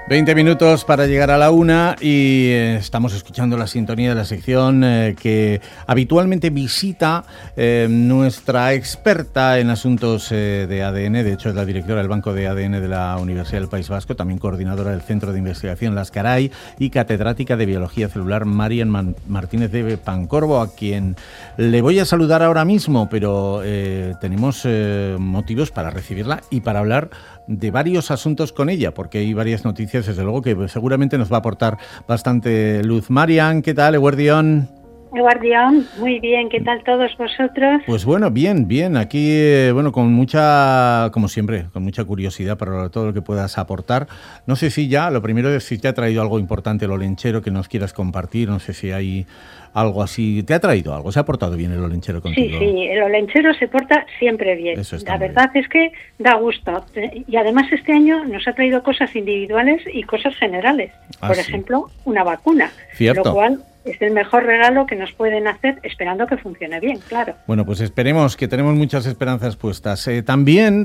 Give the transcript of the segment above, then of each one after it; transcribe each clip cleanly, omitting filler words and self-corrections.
20 minutos para llegar a la 1 y estamos escuchando la sintonía de la sección que habitualmente visita nuestra experta en asuntos de ADN. De hecho, es la directora del Banco de ADN de la Universidad del País Vasco, también coordinadora del Centro de Investigación Las Caray y catedrática de Biología Celular, Marian Martínez de Pancorbo, a quien le voy a saludar ahora mismo, pero tenemos motivos para recibirla y para hablar de varios asuntos con ella, porque hay varias noticias, desde luego, que seguramente nos va a aportar bastante luz. Marian, ¿qué tal, Eguardión? Eguardión, muy bien, ¿qué tal todos vosotros? Pues bueno, bien, aquí, con mucha, como siempre, con mucha curiosidad para todo lo que puedas aportar. No sé si ya, lo primero es si te ha traído algo importante el olenchero que nos quieras compartir, no sé si hay algo así. ¿Te ha traído algo? ¿Se ha portado bien el olenchero contigo? Sí, el olenchero se porta siempre bien. La verdad es que da gusto. Y además este año nos ha traído cosas individuales y cosas generales. Por ejemplo, una vacuna. Cierto. Lo cual es el mejor regalo que nos pueden hacer, esperando que funcione bien, claro. Bueno, pues esperemos, que tenemos muchas esperanzas puestas. También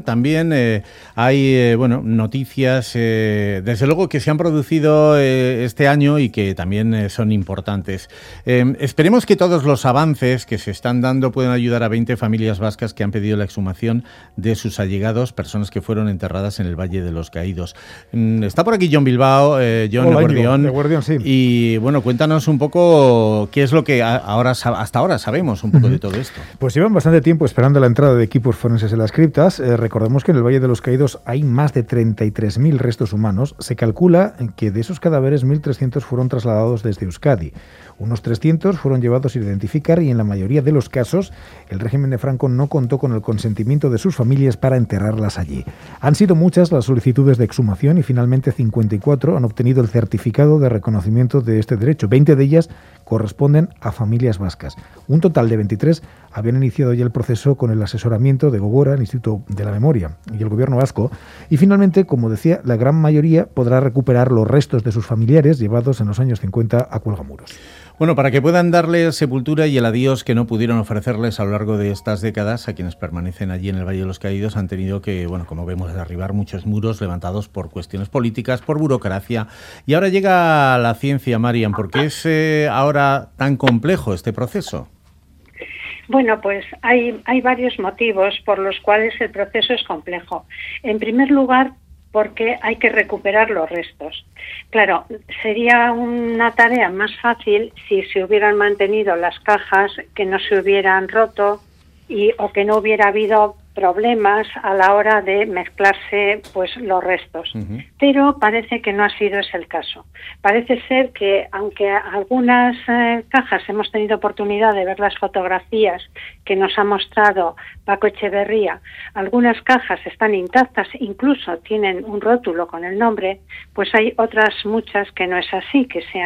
hay noticias, desde luego, que se han producido este año y que también son importantes. Esperemos que todos los avances que se están dando puedan ayudar a 20 familias vascas que han pedido la exhumación de sus allegados, personas que fueron enterradas en el Valle de los Caídos. Está por aquí John Bilbao, John Eguardión, sí. Y bueno, cuéntanos un poco qué es lo que hasta ahora sabemos un poco de todo esto. Pues llevan bastante tiempo esperando la entrada de equipos forenses en las criptas. Recordemos que en el Valle de los Caídos hay más de 33.000 restos humanos. Se calcula que de esos cadáveres 1.300 fueron trasladados desde Euskadi. Unos 300 fueron llevados sin identificar y en la mayoría de los casos el régimen de Franco no contó con el consentimiento de sus familias para enterrarlas allí. Han sido muchas las solicitudes de exhumación y finalmente 54 han obtenido el certificado de reconocimiento de este derecho. 20 de ellas corresponden a familias vascas. Un total de 23 habían iniciado ya el proceso con el asesoramiento de Gogora, el Instituto de la Memoria y el Gobierno vasco. Y finalmente, como decía, la gran mayoría podrá recuperar los restos de sus familiares llevados en los años 50 a cuelgamuros. Bueno, para que puedan darle sepultura y el adiós que no pudieron ofrecerles a lo largo de estas décadas, a quienes permanecen allí en el Valle de los Caídos han tenido que, como vemos, derribar muchos muros levantados por cuestiones políticas, por burocracia. Y ahora llega la ciencia, Marian. ¿Por qué es ahora tan complejo este proceso? Bueno, pues hay varios motivos por los cuales el proceso es complejo. En primer lugar, porque hay que recuperar los restos. Claro, sería una tarea más fácil si se hubieran mantenido las cajas, que no se hubieran roto o que no hubiera habido problemas a la hora de mezclarse los restos. Uh-huh. Pero parece que no ha sido ese el caso. Parece ser que, aunque algunas cajas hemos tenido oportunidad de ver las fotografías que nos ha mostrado Paco Echeverría, algunas cajas están intactas, incluso tienen un rótulo con el nombre, pues hay otras muchas que no es así, que se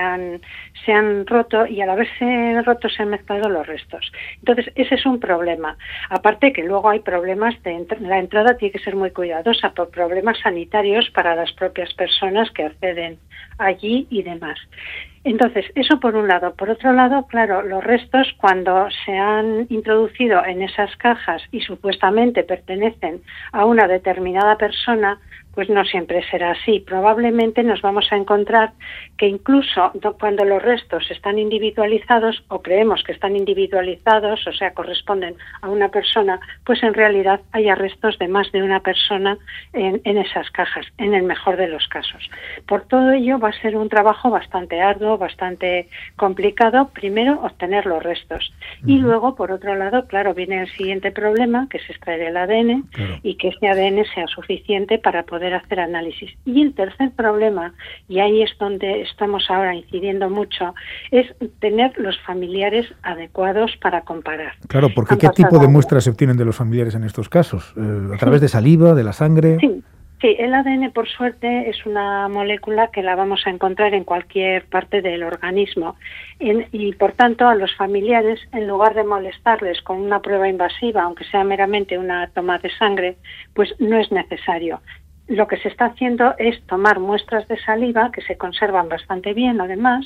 han roto y al haberse roto se han mezclado los restos. Entonces, ese es un problema. Aparte que luego hay problemas la entrada tiene que ser muy cuidadosa por problemas sanitarios para las propias personas que acceden allí y demás. Entonces, eso por un lado. Por otro lado, claro, los restos cuando se han introducido en esas cajas y supuestamente pertenecen a una determinada persona, pues no siempre será así. Probablemente nos vamos a encontrar que incluso cuando los restos están individualizados o creemos que están individualizados, o sea, corresponden a una persona, pues en realidad haya restos de más de una persona en esas cajas, en el mejor de los casos. Por todo ello va a ser un trabajo bastante arduo, bastante complicado, primero obtener los restos. Y luego, por otro lado, claro, viene el siguiente problema, que es extraer el ADN y que ese ADN sea suficiente para poder hacer análisis. Y el tercer problema, y ahí es donde estamos ahora incidiendo mucho, es tener los familiares adecuados para comparar. Claro, porque ¿qué tipo de muestras se obtienen de los familiares en estos casos? ¿A través de saliva, de la sangre? Sí, el ADN, por suerte, es una molécula que la vamos a encontrar en cualquier parte del organismo. Y, por tanto, a los familiares, en lugar de molestarles con una prueba invasiva, aunque sea meramente una toma de sangre, pues no es necesario. Lo que se está haciendo es tomar muestras de saliva, que se conservan bastante bien, además,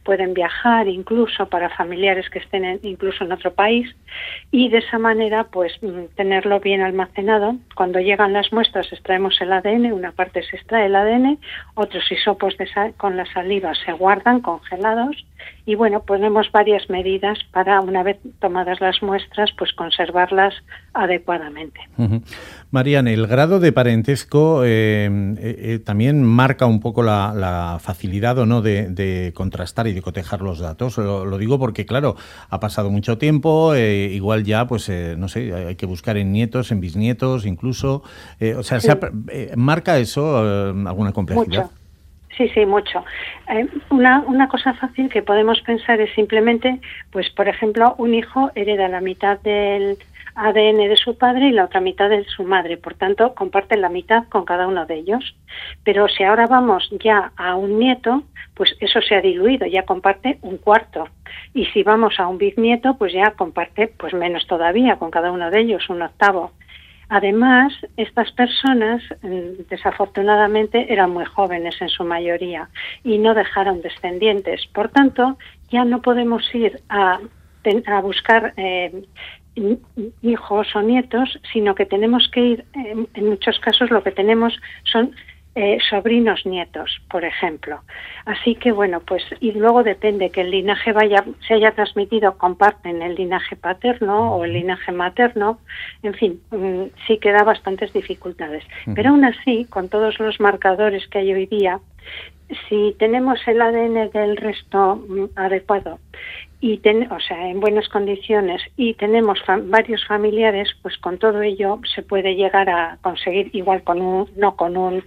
pueden viajar incluso para familiares que estén incluso en otro país, y de esa manera pues tenerlo bien almacenado. Cuando llegan las muestras extraemos el ADN, una parte se extrae el ADN, otros hisopos con la saliva se guardan congelados, y bueno, ponemos varias medidas para, una vez tomadas las muestras, pues conservarlas adecuadamente. Marian, el grado de parentesco también marca un poco la facilidad o no de contrastar y de cotejar los datos. Lo digo porque, claro, ha pasado mucho tiempo, igual ya, pues, no sé, hay que buscar en nietos, en bisnietos, incluso. O sea, sí. ¿Marca eso alguna complejidad? Mucho. Sí, mucho. Una cosa fácil que podemos pensar es simplemente, pues, por ejemplo, un hijo hereda la mitad del ADN de su padre y la otra mitad de su madre, por tanto comparten la mitad con cada uno de ellos. Pero si ahora vamos ya a un nieto, pues eso se ha diluido, ya comparte un cuarto, y si vamos a un bisnieto, pues ya comparte pues menos todavía con cada uno de ellos, un octavo. Además, estas personas desafortunadamente eran muy jóvenes en su mayoría y no dejaron descendientes, por tanto ya no podemos ir a buscar hijos o nietos, sino que tenemos que ir, en muchos casos lo que tenemos son sobrinos nietos, por ejemplo. Así que bueno, pues, y luego depende que el linaje se haya transmitido, comparten el linaje paterno o el linaje materno, en fin, sí que da bastantes dificultades. Pero aún así, con todos los marcadores que hay hoy día, si tenemos el ADN del resto adecuado y o sea, en buenas condiciones, y tenemos varios familiares, pues con todo ello se puede llegar a conseguir, igual no con un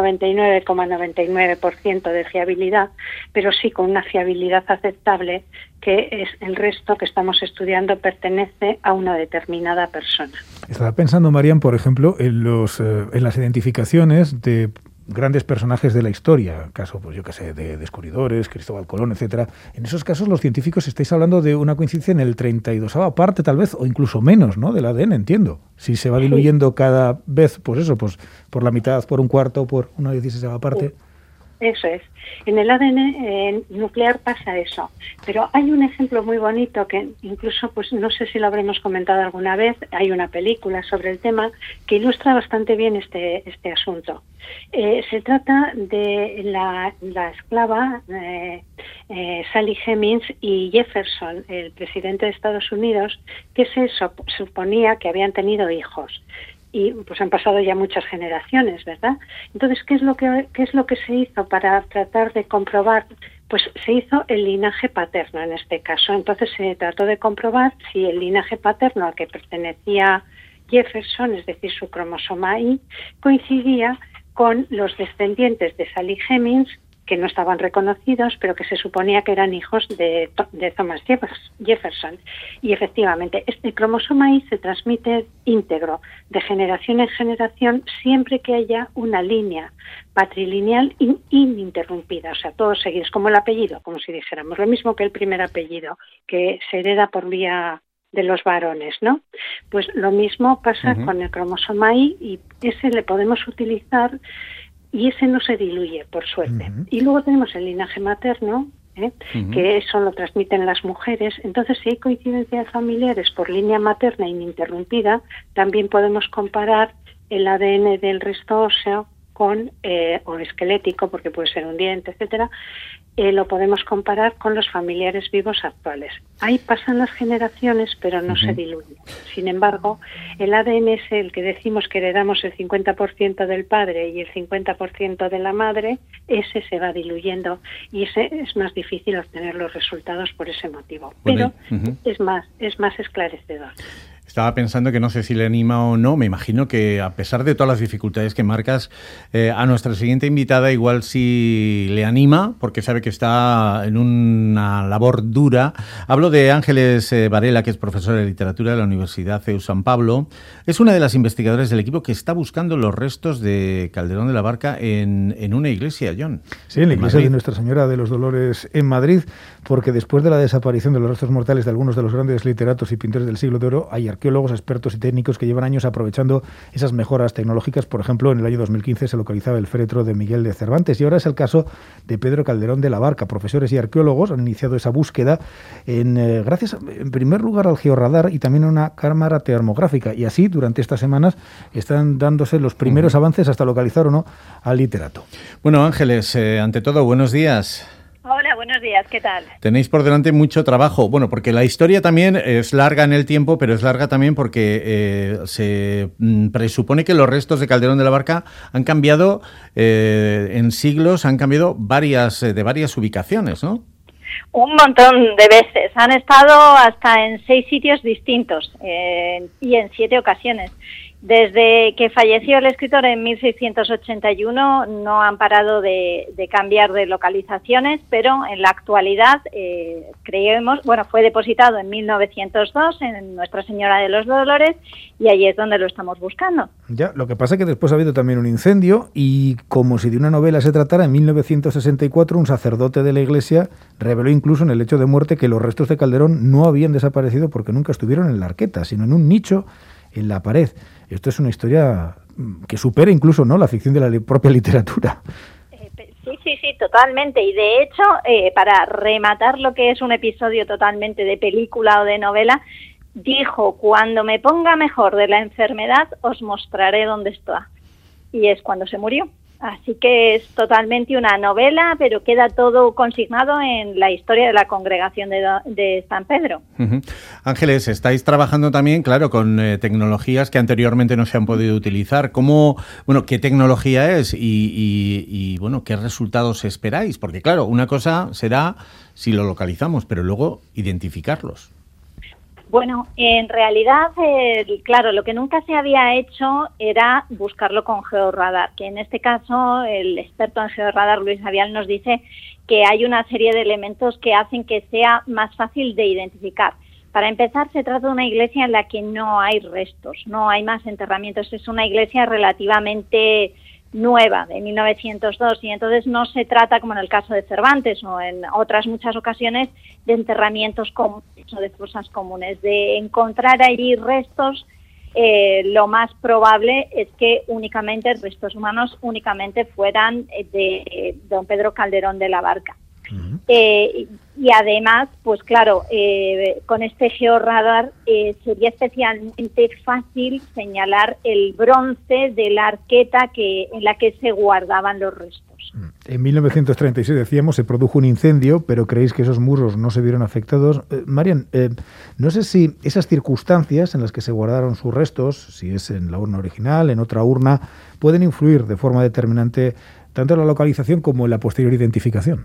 99,99% de fiabilidad, pero sí con una fiabilidad aceptable, que es el resto que estamos estudiando pertenece a una determinada persona. Estaba pensando, Marian, por ejemplo, en las identificaciones de grandes personajes de la historia, caso, pues yo qué sé, de descubridores, Cristóbal Colón, etcétera. En esos casos los científicos estáis hablando de una coincidencia en el 32ª parte, tal vez, o incluso menos, ¿no?, del ADN, entiendo. Si se va diluyendo cada vez, pues eso, pues por la mitad, por un cuarto, por una 16ª parte. Sí. Eso es. En el ADN nuclear pasa eso. Pero hay un ejemplo muy bonito que incluso, pues no sé si lo habremos comentado alguna vez, hay una película sobre el tema que ilustra bastante bien este asunto. Se trata de la esclava Sally Hemings y Jefferson, el presidente de Estados Unidos, que se suponía que habían tenido hijos. Y pues han pasado ya muchas generaciones, ¿verdad? Entonces, ¿qué es lo que se hizo para tratar de comprobar? Pues se hizo el linaje paterno en este caso. Entonces se trató de comprobar si el linaje paterno al que pertenecía Jefferson, es decir, su cromosoma Y, coincidía con los descendientes de Sally Hemings, que no estaban reconocidos, pero que se suponía que eran hijos de Thomas Jefferson. Y efectivamente, este cromosoma Y se transmite íntegro, de generación en generación, siempre que haya una línea patrilineal ininterrumpida, o sea, todos seguidos, como el apellido, como si dijéramos, lo mismo que el primer apellido, que se hereda por vía de los varones, ¿no? Pues lo mismo pasa con el cromosoma Y, y ese le podemos utilizar. Y ese no se diluye, por suerte. Y luego tenemos el linaje materno, que eso lo transmiten las mujeres. Entonces, si hay coincidencias familiares por línea materna ininterrumpida, también podemos comparar el ADN del resto óseo con, o esquelético, porque puede ser un diente, etcétera, lo podemos comparar con los familiares vivos actuales. Ahí pasan las generaciones, pero no se diluye. Sin embargo, el ADN es el que decimos que heredamos el 50% del padre y el 50% de la madre, ese se va diluyendo y ese es más difícil obtener los resultados por ese motivo. Pero es más esclarecedor. Estaba pensando que no sé si le anima o no. Me imagino que, a pesar de todas las dificultades que marcas, a nuestra siguiente invitada igual sí le anima, porque sabe que está en una labor dura. Hablo de Ángeles Varela, que es profesora de literatura de la Universidad CEU San Pablo. Es una de las investigadoras del equipo que está buscando los restos de Calderón de la Barca en una iglesia, John. Sí, en la iglesia de Nuestra Señora de los Dolores en Madrid, porque después de la desaparición de los restos mortales de algunos de los grandes literatos y pintores del siglo de oro, hay arqueólogos, expertos y técnicos que llevan años aprovechando esas mejoras tecnológicas. Por ejemplo, en el año 2015 se localizaba el féretro de Miguel de Cervantes y ahora es el caso de Pedro Calderón de la Barca. Profesores y arqueólogos han iniciado esa búsqueda gracias, en primer lugar, al georradar y también a una cámara termográfica. Y así, durante estas semanas, están dándose los primeros avances hasta localizar o no al literato. Bueno, Ángeles, ante todo, buenos días. Hola, buenos días, ¿qué tal? Tenéis por delante mucho trabajo. Bueno, porque la historia también es larga en el tiempo, pero es larga también porque se presupone que los restos de Calderón de la Barca han cambiado en siglos, han cambiado de varias ubicaciones, ¿no? Un montón de veces. Han estado hasta en 6 sitios distintos y en 7 ocasiones. Desde que falleció el escritor en 1681 no han parado de cambiar de localizaciones, pero en la actualidad fue depositado en 1902 en Nuestra Señora de los Dolores y allí es donde lo estamos buscando. Ya, lo que pasa es que después ha habido también un incendio y, como si de una novela se tratara, en 1964 un sacerdote de la Iglesia reveló incluso en el lecho de muerte que los restos de Calderón no habían desaparecido porque nunca estuvieron en la arqueta, sino en un nicho en la pared. Esto es una historia que supera incluso, ¿no?, la ficción de la propia literatura. Sí, totalmente. Y de hecho, para rematar lo que es un episodio totalmente de película o de novela, dijo: cuando me ponga mejor de la enfermedad, os mostraré dónde está. Y es cuando se murió. Así que es totalmente una novela, pero queda todo consignado en la historia de la congregación de San Pedro. Ángeles, estáis trabajando también, claro, con tecnologías que anteriormente no se han podido utilizar. ¿Qué tecnología es y qué resultados esperáis? Porque, claro, una cosa será si lo localizamos, pero luego identificarlos. Bueno, en realidad, claro, lo que nunca se había hecho era buscarlo con georradar, que en este caso el experto en georradar, Luis Avial, nos dice que hay una serie de elementos que hacen que sea más fácil de identificar. Para empezar, se trata de una iglesia en la que no hay restos, no hay más enterramientos, es una iglesia relativamente nueva, de 1902, y entonces no se trata, como en el caso de Cervantes o en otras muchas ocasiones, de enterramientos comunes o de fosas comunes. De encontrar allí restos, lo más probable es que restos humanos únicamente fueran de don Pedro Calderón de la Barca. Y además, pues claro, con este georradar sería especialmente fácil señalar el bronce de la arqueta en la que se guardaban los restos. En 1936, decíamos, se produjo un incendio, pero creéis que esos muros no se vieron afectados. Marian, no sé si esas circunstancias en las que se guardaron sus restos, si es en la urna original, en otra urna, pueden influir de forma determinante tanto en la localización como en la posterior identificación.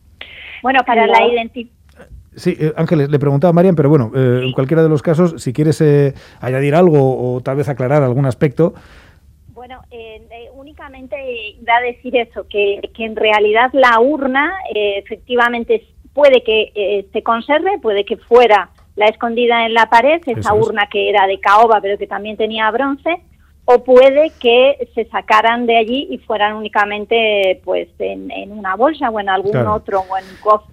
Bueno, para la identificación... Sí, Ángeles, le preguntaba a Marian, pero bueno, en cualquiera de los casos, si quieres añadir algo o tal vez aclarar algún aspecto. Bueno, únicamente iba a decir eso, que en realidad la urna efectivamente puede que se conserve, puede que fuera la escondida en la pared, esa urna que era de caoba pero que también tenía bronce, o puede que se sacaran de allí y fueran únicamente pues en una bolsa o en algún otro o en un cofre.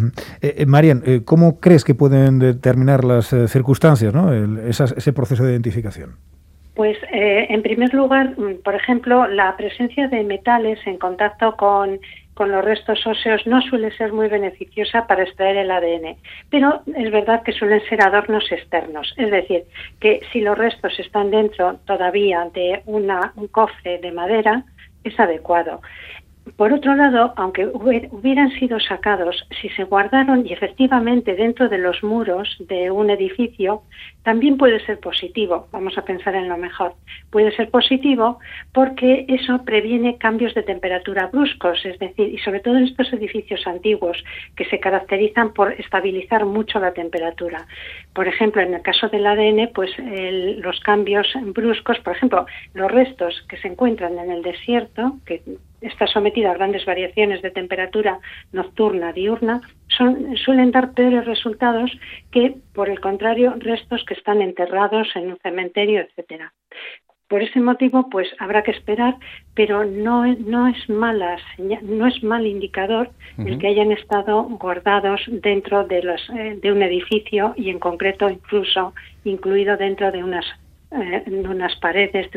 Marian, ¿cómo crees que pueden determinar las circunstancias, ¿no? ese proceso de identificación? Pues en primer lugar, por ejemplo, la presencia de metales en contacto con los restos óseos no suele ser muy beneficiosa para extraer el ADN, pero es verdad que suelen ser adornos externos, es decir, que si los restos están dentro todavía de un cofre de madera, es adecuado. Por otro lado, aunque hubieran sido sacados, si se guardaron y efectivamente dentro de los muros de un edificio, también puede ser positivo. Vamos a pensar en lo mejor. Puede ser positivo porque eso previene cambios de temperatura bruscos, es decir, y sobre todo en estos edificios antiguos que se caracterizan por estabilizar mucho la temperatura. Por ejemplo, en el caso del ADN, pues los cambios bruscos, por ejemplo, los restos que se encuentran en el desierto, que está sometida a grandes variaciones de temperatura nocturna, diurna, suelen dar peores resultados que, por el contrario, restos que están enterrados en un cementerio, etcétera. Por ese motivo, pues habrá que esperar, pero no es mal indicador el que hayan estado guardados dentro de un edificio y en concreto incluso incluido dentro de unas paredes,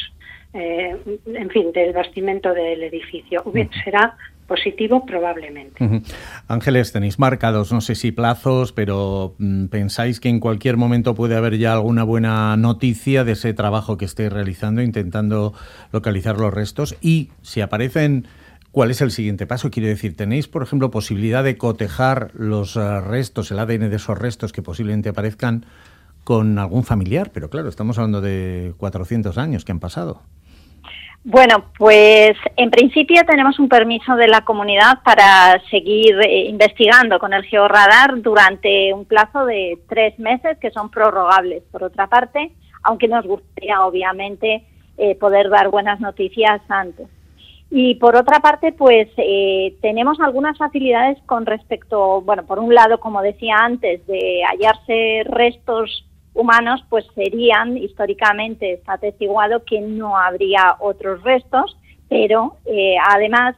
del bastimento del edificio. Será positivo probablemente. Ángeles, tenéis marcados, no sé si plazos, pero ¿pensáis que en cualquier momento puede haber ya alguna buena noticia de ese trabajo que estéis realizando, intentando localizar los restos? Y si aparecen, ¿cuál es el siguiente paso? Quiero decir, ¿tenéis, por ejemplo, posibilidad de cotejar los restos, el ADN de esos restos que posiblemente aparezcan con algún familiar? Pero claro, estamos hablando de 400 años que han pasado. Bueno, pues en principio tenemos un permiso de la comunidad para seguir investigando con el georradar durante un plazo de 3 meses, que son prorrogables, por otra parte, aunque nos gustaría, obviamente, poder dar buenas noticias antes. Y por otra parte, pues tenemos algunas facilidades con respecto, bueno, por un lado, como decía antes, de hallarse restos humanos, pues serían, históricamente está atestiguado que no habría otros restos, pero además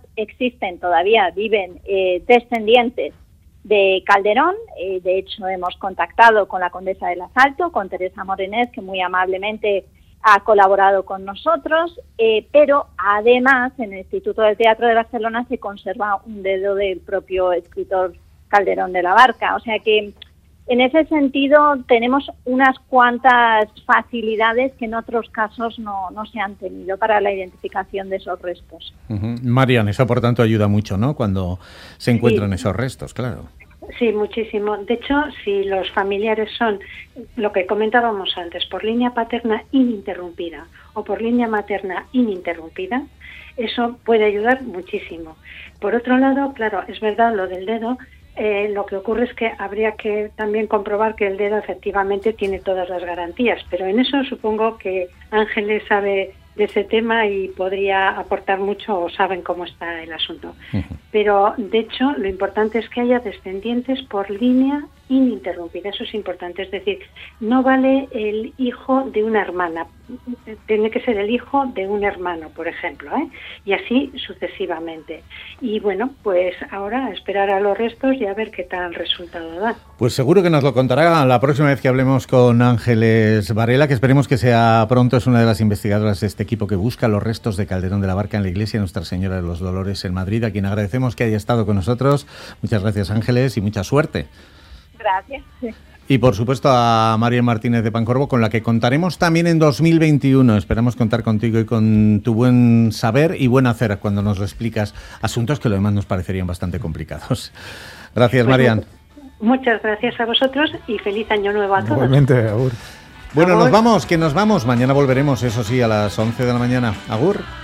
viven descendientes de Calderón. De hecho, hemos contactado con la condesa del Asalto, con Teresa Morenés, que muy amablemente ha colaborado con nosotros, pero además en el Instituto del Teatro de Barcelona se conserva un dedo del propio escritor Calderón de la Barca, o sea que en ese sentido tenemos unas cuantas facilidades que en otros casos no se han tenido para la identificación de esos restos. Marian, eso por tanto ayuda mucho, ¿no?, cuando se encuentran esos restos, claro. Sí, muchísimo. De hecho, si los familiares son, lo que comentábamos antes, por línea paterna ininterrumpida o por línea materna ininterrumpida, eso puede ayudar muchísimo. Por otro lado, claro, es verdad lo del dedo. Lo que ocurre es que habría que también comprobar que el dedo efectivamente tiene todas las garantías, pero en eso supongo que Ángeles sabe de ese tema y podría aportar mucho, o saben cómo está el asunto. Pero, de hecho, lo importante es que haya descendientes por línea ininterrumpida. Eso es importante. Es decir, no vale el hijo de una hermana. Tiene que ser el hijo de un hermano, por ejemplo, y así sucesivamente. Y bueno, pues ahora a esperar a los restos y a ver qué tal resultado da. Pues seguro que nos lo contará la próxima vez que hablemos con Ángeles Varela, que esperemos que sea pronto. Es una de las investigadoras de este equipo que busca los restos de Calderón de la Barca en la iglesia Nuestra Señora de los Dolores en Madrid, a quien agradecemos que haya estado con nosotros. Muchas gracias, Ángeles, y mucha suerte. Gracias. Y por supuesto a Marian Martínez de Pancorbo, con la que contaremos también en 2021. Esperamos contar contigo y con tu buen saber y buen hacer cuando nos lo explicas, asuntos que lo demás nos parecerían bastante complicados. Gracias, pues, Marian. Muchas gracias a vosotros y feliz año nuevo a todos. Igualmente, agur. Bueno, nos vamos. Mañana volveremos, eso sí, a las 11 de la mañana. Agur.